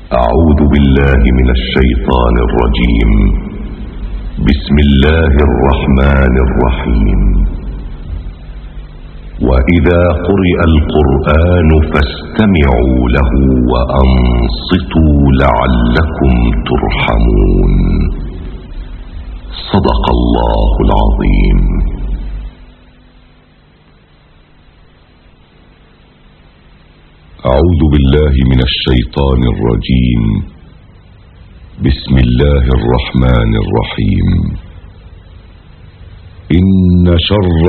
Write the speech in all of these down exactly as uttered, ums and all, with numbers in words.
أعوذ بالله من الشيطان الرجيم. بسم الله الرحمن الرحيم. وإذا قرئ القرآن فاستمعوا له وأنصتوا لعلكم ترحمون. صدق الله العظيم. أعوذ بالله من الشيطان الرجيم. بسم الله الرحمن الرحيم. إن شر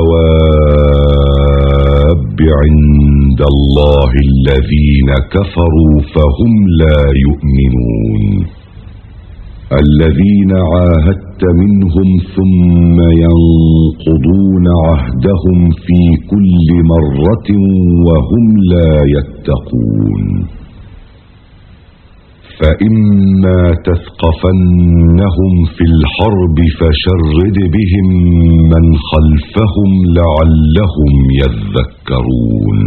الدواب عند الله الذين كفروا فهم لا يؤمنون. الذين عاهدت منهم ثم ينقضون عهدهم في كل مرة وهم لا يتقون. فإما تثقفنهم في الحرب فشرد بهم من خلفهم لعلهم يذكرون.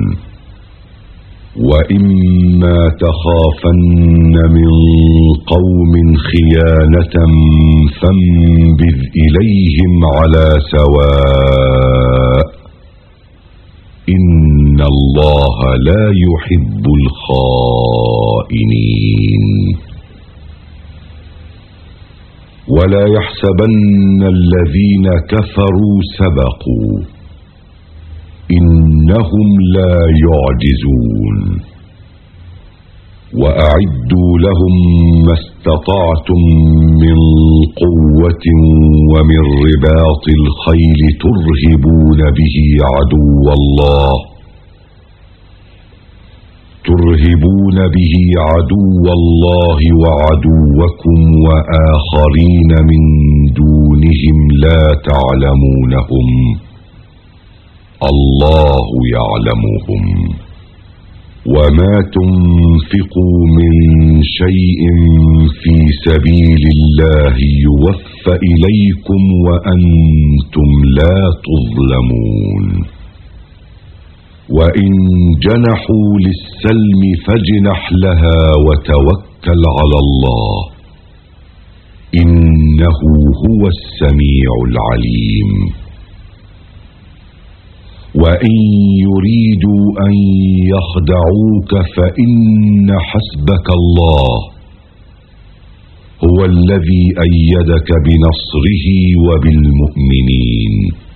وإما تخافن من قوم خيانة فانبذ إليهم على سواء إن الله لا يحب الخائنين. ولا يحسبن الذين كفروا سبقوا إنهم لا يعجزون. وأعدوا لهم ما استطعتم من قوة ومن رباط الخيل ترهبون به عدو الله ترهبون به عدو الله وعدوكم وآخرين من دونهم لا تعلمونهم الله يعلمهم. وما تنفقوا من شيء في سبيل الله يوفى إليكم وأنتم لا تظلمون. وإن جنحوا للسلم فاجنح لها وتوكل على الله إنه هو السميع العليم. وإن يريدوا أن يخدعوك فإن حسبك الله هو الذي أيدك بنصره وبالمؤمنين.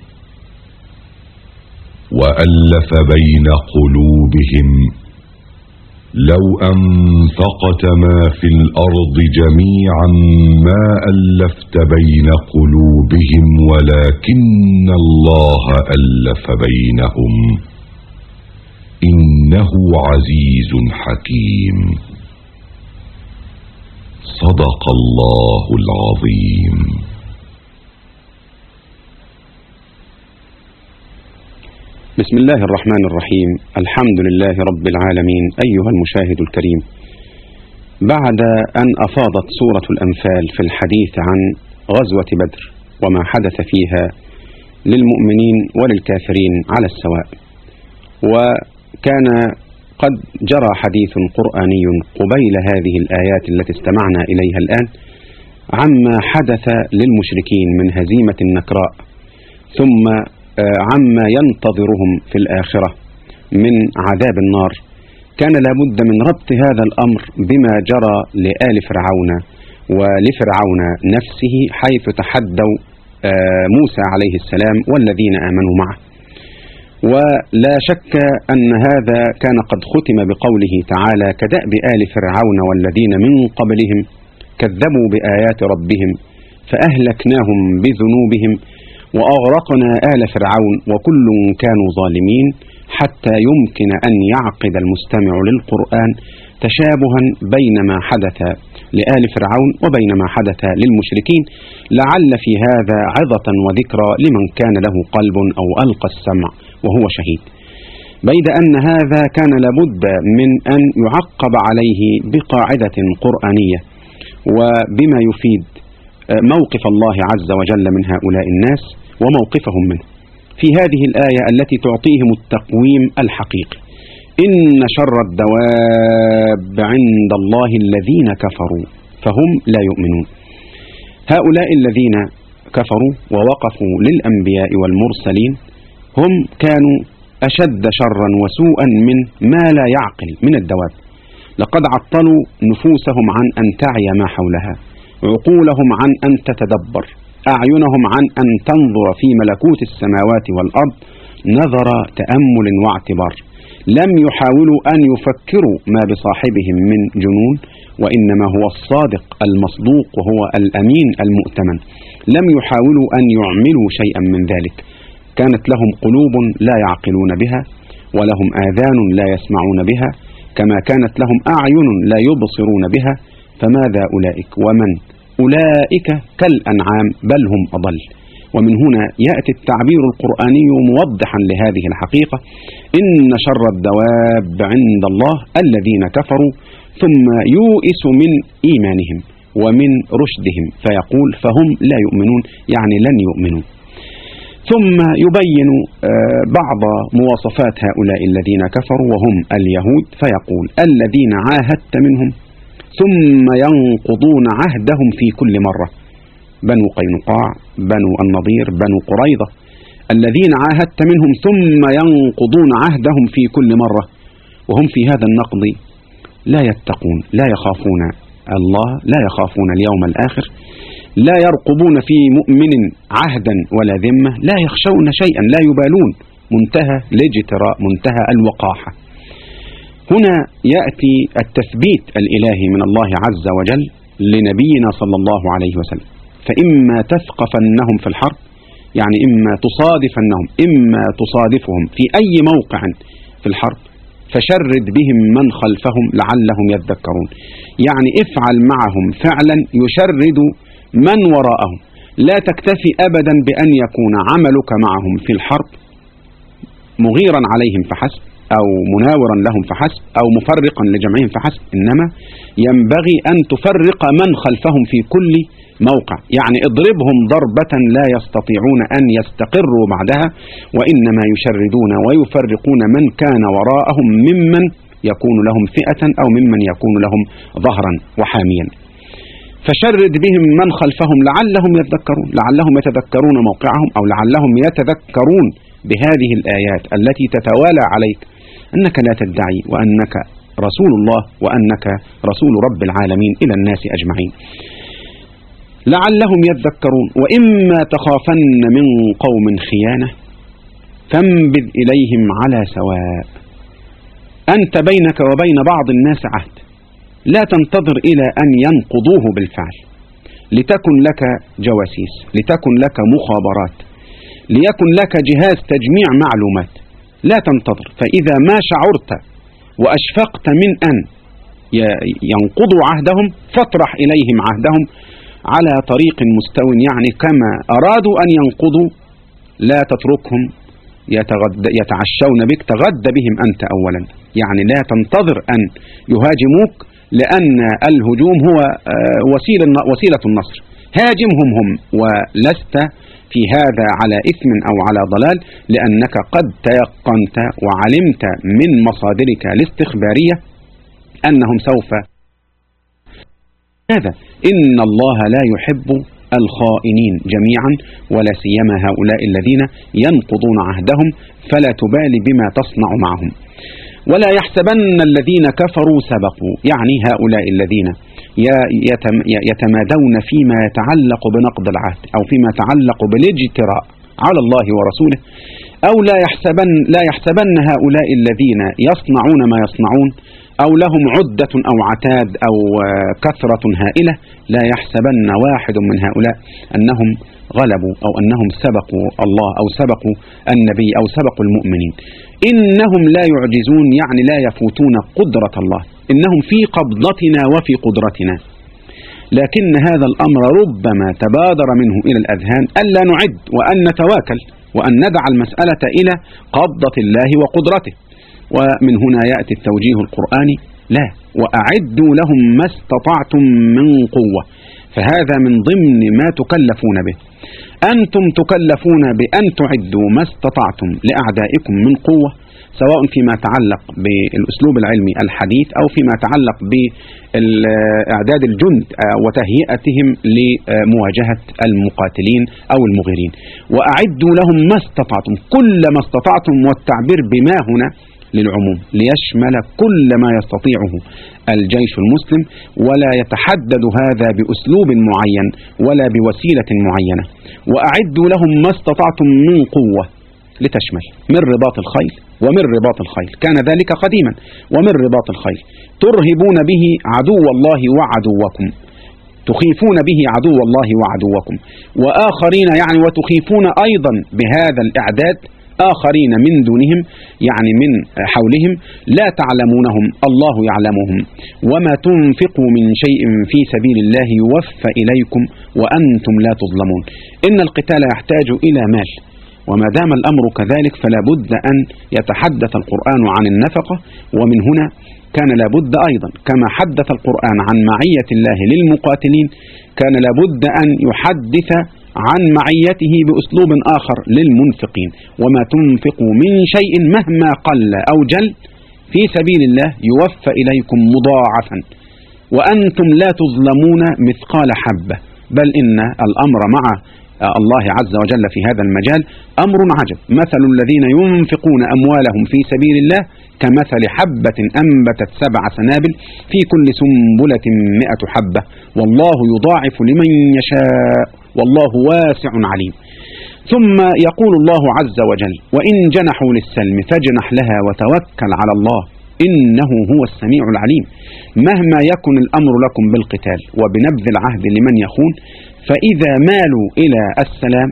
وألف بين قلوبهم لو أنفقت ما في الأرض جميعا ما ألفت بين قلوبهم ولكن الله ألف بينهم إنه عزيز حكيم. صدق الله العظيم. بسم الله الرحمن الرحيم. الحمد لله رب العالمين. أيها المشاهد الكريم، بعد أن أفاضت سورة الأنفال في الحديث عن غزوة بدر وما حدث فيها للمؤمنين وللكافرين على السواء، وكان قد جرى حديث قرآني قبيل هذه الآيات التي استمعنا إليها الآن عما حدث للمشركين من هزيمة نكراء، ثم عما ينتظرهم في الآخرة من عذاب النار، كان لابد من ربط هذا الأمر بما جرى لآل فرعون ولفرعون نفسه حيث تحدوا موسى عليه السلام والذين آمنوا معه. ولا شك أن هذا كان قد ختم بقوله تعالى: كدأب آل فرعون والذين من قبلهم كذبوا بآيات ربهم فأهلكناهم بذنوبهم وأغرقنا آل فرعون وكل كانوا ظالمين، حتى يمكن أن يعقد المستمع للقرآن تشابها بين ما حدث لآل فرعون وبين ما حدث للمشركين، لعل في هذا عظة وذكرى لمن كان له قلب أو ألقى السمع وهو شهيد. بيد أن هذا كان لابد من أن يعقب عليه بقاعدة قرآنية وبما يفيد موقف الله عز وجل من هؤلاء الناس وموقفهم منه في هذه الآية التي تعطيهم التقويم الحقيقي. إن شر الدواب عند الله الذين كفروا فهم لا يؤمنون. هؤلاء الذين كفروا ووقفوا للأنبياء والمرسلين هم كانوا أشد شرا وسوءا من ما لا يعقل من الدواب. لقد عطلوا نفوسهم عن أن تعي ما حولها، عقولهم عن أن تتدبر، أعينهم عن أن تنظر في ملكوت السماوات والأرض نظر تأمل واعتبار. لم يحاولوا أن يفكروا ما بصاحبهم من جنون، وإنما هو الصادق المصدوق وهو الأمين المؤتمن. لم يحاولوا أن يعملوا شيئا من ذلك. كانت لهم قلوب لا يعقلون بها، ولهم آذان لا يسمعون بها، كما كانت لهم أعين لا يبصرون بها. فماذا أولئك؟ ومن أولئك كالأنعام بل هم أضل. ومن هنا يأتي التعبير القرآني موضحا لهذه الحقيقة: إن شر الدواب عند الله الذين كفروا، ثم يوئس من إيمانهم ومن رشدهم فيقول فهم لا يؤمنون، يعني لن يؤمنوا. ثم يبين بعض مواصفات هؤلاء الذين كفروا وهم اليهود فيقول: الذين عاهدت منهم ثم ينقضون عهدهم في كل مرة. بنو قينقاع، بنو النضير، بنو قريظة، الذين عاهدت منهم ثم ينقضون عهدهم في كل مرة، وهم في هذا النقض لا يتقون، لا يخافون الله، لا يخافون اليوم الآخر، لا يرقبون في مؤمن عهدا ولا ذمة، لا يخشون شيئا، لا يبالون. منتهى الاجتراء، منتهى الوقاحة. هنا يأتي التثبيت الإلهي من الله عز وجل لنبينا صلى الله عليه وسلم: فإما تثقفنهم في الحرب، يعني إما تصادفنهم، إما تصادفهم في أي موقع في الحرب، فشرد بهم من خلفهم لعلهم يذكرون. يعني افعل معهم فعلا يشرد من وراءهم. لا تكتفي أبدا بأن يكون عملك معهم في الحرب مغيرا عليهم فحسب، أو مناورا لهم فحسب، أو مفرقا لجمعهم فحسب، إنما ينبغي أن تفرق من خلفهم في كل موقع. يعني اضربهم ضربة لا يستطيعون أن يستقروا بعدها، وإنما يشردون ويفرقون من كان وراءهم ممن يكون لهم فئة أو ممن يكون لهم ظهرا وحاميا. فشرد بهم من خلفهم لعلهم يذكرون، لعلهم يتذكرون موقعهم، أو لعلهم يتذكرون بهذه الآيات التي تتوالى عليك أنك لا تدعي وأنك رسول الله وأنك رسول رب العالمين إلى الناس أجمعين. لعلهم يذكرون. وإما تخافن من قوم خيانة فانبذ إليهم على سواء. أنت بينك وبين بعض الناس عهد، لا تنتظر إلى أن ينقضوه بالفعل، لتكن لك جواسيس، لتكن لك مخابرات، ليكن لك جهاز تجميع معلومات. لا تنتظر، فإذا ما شعرت وأشفقت من أن ينقضوا عهدهم فاطرح إليهم عهدهم على طريق مستو، يعني كما أرادوا أن ينقضوا لا تتركهم يتعشون بك، تغدى بهم أنت أولا. يعني لا تنتظر أن يهاجموك، لأن الهجوم هو وسيلة النصر. هاجمهم هم ولست في هذا على إثم أو على ضلال، لأنك قد تيقنت وعلمت من مصادرك الاستخبارية أنهم سوف هذا. إن الله لا يحب الخائنين جميعا، ولا سيما هؤلاء الذين ينقضون عهدهم، فلا تبالي بما تصنع معهم. ولا يحسبن الذين كفروا سبقوا، يعني هؤلاء الذين يتمادون فيما يتعلق بنقض العهد أو فيما يتعلق بالاجتراء على الله ورسوله، أو لا يحسبن لا يحسبن هؤلاء الذين يصنعون ما يصنعون أو لهم عدة أو عتاد أو كثرة هائلة، لا يحسبن واحد من هؤلاء أنهم غلبوا أو أنهم سبقوا الله أو سبقوا النبي أو سبقوا المؤمنين. إنهم لا يعجزون، يعني لا يفوتون قدرة الله، إنهم في قبضتنا وفي قدرتنا. لكن هذا الأمر ربما تبادر منه إلى الأذهان ألا نعد وأن نتواكل وأن ندع المسألة إلى قبضة الله وقدرته. ومن هنا يأتي التوجيه القرآني: لا، وأعدوا لهم ما استطعتم من قوة. فهذا من ضمن ما تكلفون به. أنتم تكلفون بأن تعدوا ما استطعتم لأعدائكم من قوة، سواء فيما يتعلق بالأسلوب العلمي الحديث أو فيما يتعلق بإعداد الجند وتهيئتهم لمواجهة المقاتلين أو المغيرين. وأعدوا لهم ما استطعتم، كل ما استطعتم، والتعبير بما هنا للعموم ليشمل كل ما يستطيعه الجيش المسلم، ولا يتحدد هذا بأسلوب معين ولا بوسيلة معينة. وأعدوا لهم ما استطعتم من قوة لتشمل من رباط الخيل ومن رباط الخيل، كان ذلك قديما، ومن رباط الخيل ترهبون به عدو الله وعدوكم، تخيفون به عدو الله وعدوكم، وآخرين يعني وتخيفون أيضا بهذا الإعداد آخرين من دونهم، يعني من حولهم لا تعلمونهم الله يعلمهم. وما تنفقوا من شيء في سبيل الله يوفى إليكم وأنتم لا تظلمون. إن القتال يحتاج إلى مال، وما دام الأمر كذلك فلا بد أن يتحدث القرآن عن النفقة، ومن هنا كان لابد أيضا كما حدث القرآن عن معية الله للمقاتلين كان لابد أن يحدث عن معيته بأسلوب آخر للمنفقين. وما تنفقوا من شيء مهما قل أو جل في سبيل الله يوفى إليكم مضاعفا وأنتم لا تظلمون مثقال حبة. بل إن الأمر مع الله عز وجل في هذا المجال أمر عجب. مثل الذين ينفقون أموالهم في سبيل الله كمثل حبة أنبتت سبع سنابل في كل سنبلة مئة حبة والله يضاعف لمن يشاء والله واسع عليم. ثم يقول الله عز وجل وإن جنحوا للسلم فاجنح لها وتوكل على الله إنه هو السميع العليم. مهما يكن الأمر لكم بالقتال وبنبذ العهد لمن يخون، فإذا مالوا إلى السلام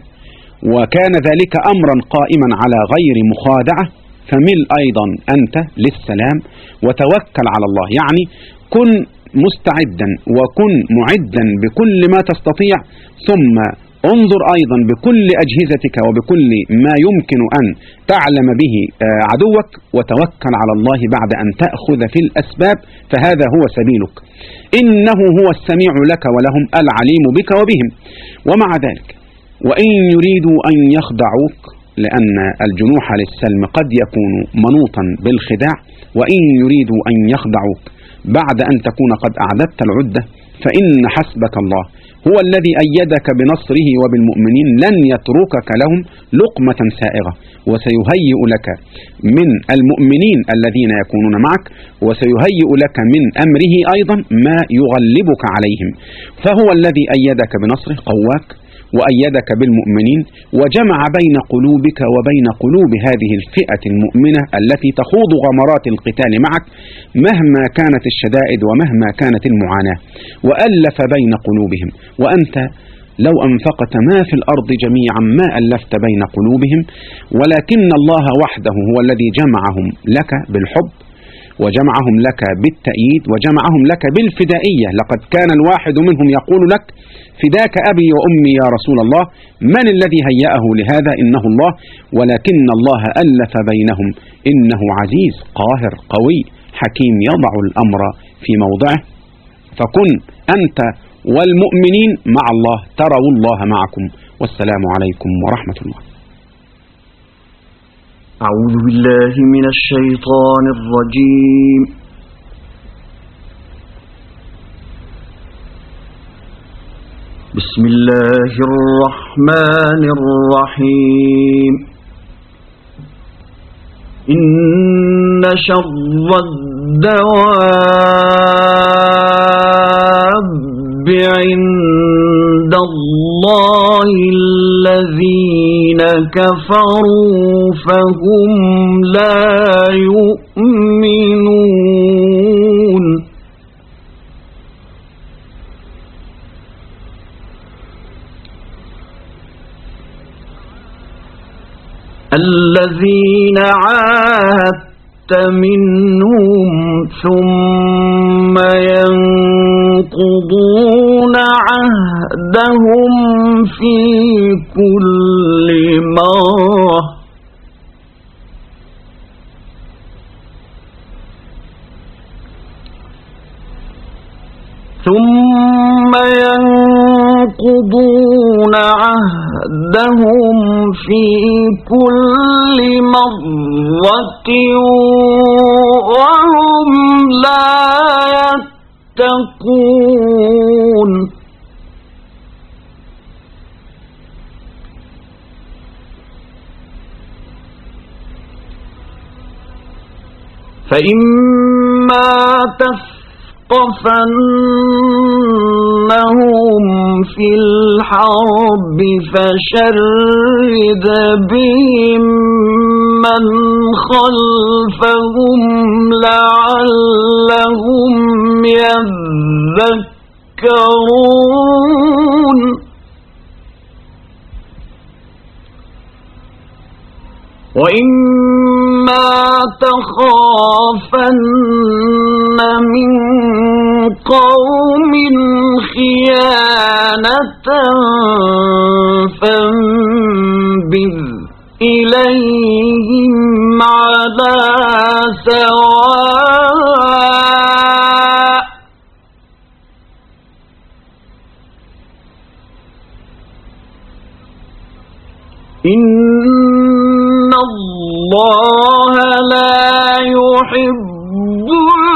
وكان ذلك أمرا قائما على غير مخادعة فمل أيضا أنت للسلام وتوكل على الله. يعني كن مستعدا وكن معدا بكل ما تستطيع، ثم انظر أيضا بكل أجهزتك وبكل ما يمكن أن تعلم به عدوك وتوكل على الله بعد أن تأخذ في الأسباب، فهذا هو سبيلك. إنه هو السميع لك ولهم العليم بك وبهم. ومع ذلك وإن يريدوا أن يخدعوك، لأن الجنوح للسلم قد يكون منوطا بالخداع، وإن يريدوا أن يخدعوك بعد أن تكون قد أعددت العدة فإن حسبك الله هو الذي أيدك بنصره وبالمؤمنين لن يتركك لهم لقمة سائغة، وسيهيئ لك من المؤمنين الذين يكونون معك وسيهيئ لك من أمره أيضا ما يغلبك عليهم. فهو الذي أيدك بنصره قواك وأيدك بالمؤمنين وجمع بين قلوبك وبين قلوب هذه الفئة المؤمنة التي تخوض غمرات القتال معك مهما كانت الشدائد ومهما كانت المعاناة، وألف بين قلوبهم. وأنت لو أنفقت ما في الأرض جميعا ما ألفت بين قلوبهم، ولكن الله وحده هو الذي جمعهم لك بالحب وجمعهم لك بالتأييد وجمعهم لك بالفدائية. لقد كان الواحد منهم يقول لك فداك أبي وأمي يا رسول الله. من الذي هيأه لهذا؟ إنه الله. ولكن الله ألف بينهم إنه عزيز قاهر قوي حكيم يضع الأمر في موضعه. فكن أنت والمؤمنين مع الله تروا الله معكم. والسلام عليكم ورحمة الله. أعوذ بالله من الشيطان الرجيم. بسم الله الرحمن الرحيم. إن شر الدواب عند الله الذين كفروا فهم لا يؤمنون. الذين عاهدت منهم ثم ينقضون عهدهم في كل مرة ثم ينقضون ينقضون عهدهم في كل مرة وهم لا يتقون فإما تثقفنهم في الحرب فشرد بهم من خلفهم لعلهم يذكرون وإما تخافن من قوم خيانة فانبذ إليهم على سواء إن الله لا يحب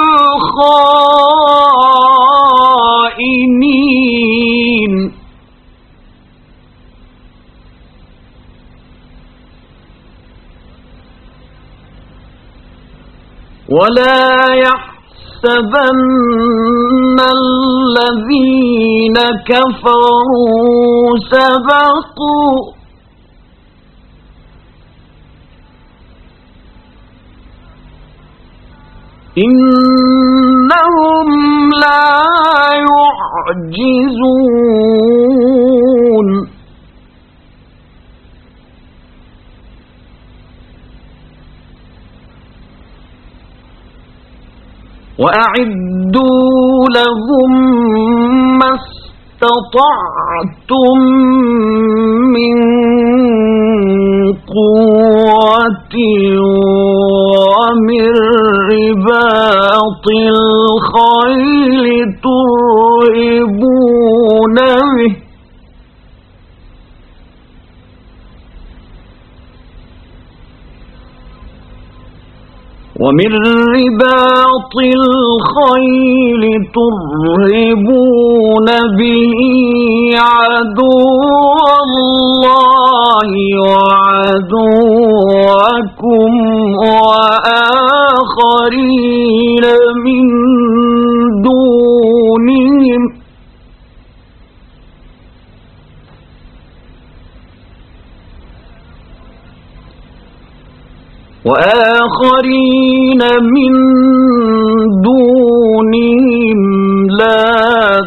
الخائنين ولا يحسبن الذين كفروا سبقوا إنهم لا يعجزون وأعدوا لهم ما استطعتم من قوة ومن رباط الخيل ترهبون به ومن رباط الخيل ترهبون به عدو الله وعدوكم وآخرين من دونهم وآخرين من دونهم لا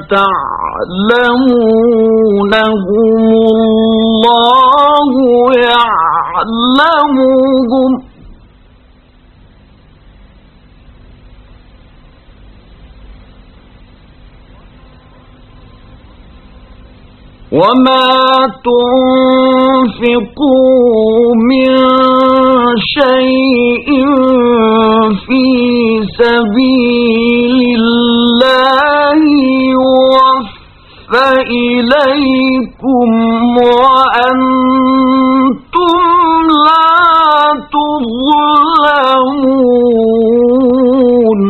تعلمونهم الله يعلمهم وما تنفقوا من شيء في سبيل الله يوفى إليكم وأنتم لا تظلمون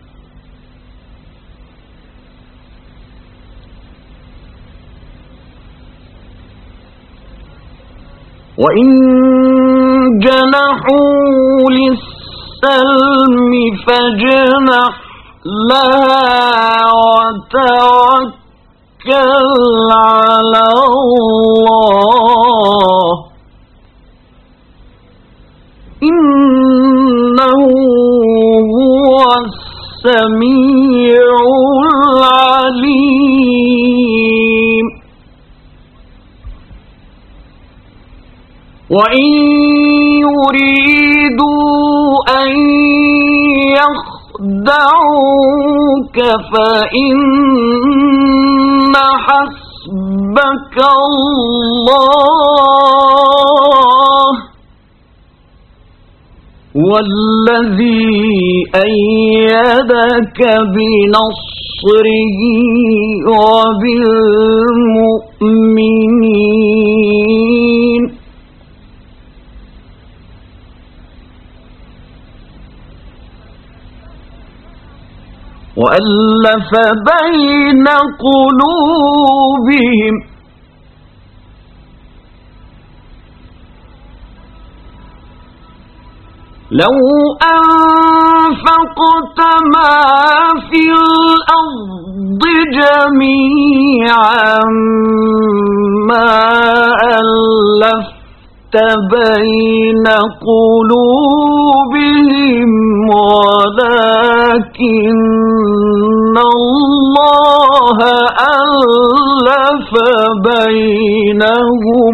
وإن جنحوا للسلم فاجنح لها وتوكل على الله إنه هو السميع العليم وإن يريدوا أن يخدعوك فإن حسبك الله والذي أيدك بنصره بنصره وبالمؤمنين وألف بين قلوبهم لو أنفقت ما في الأرض جميعا ما ألفت بين قلوبهم ولكن الله ألف بينهم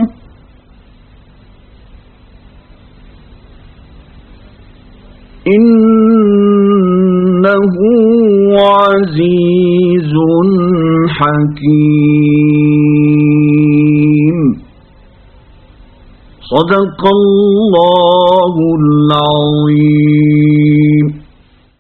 إنه عزيز حكيم. صدق الله العظيم.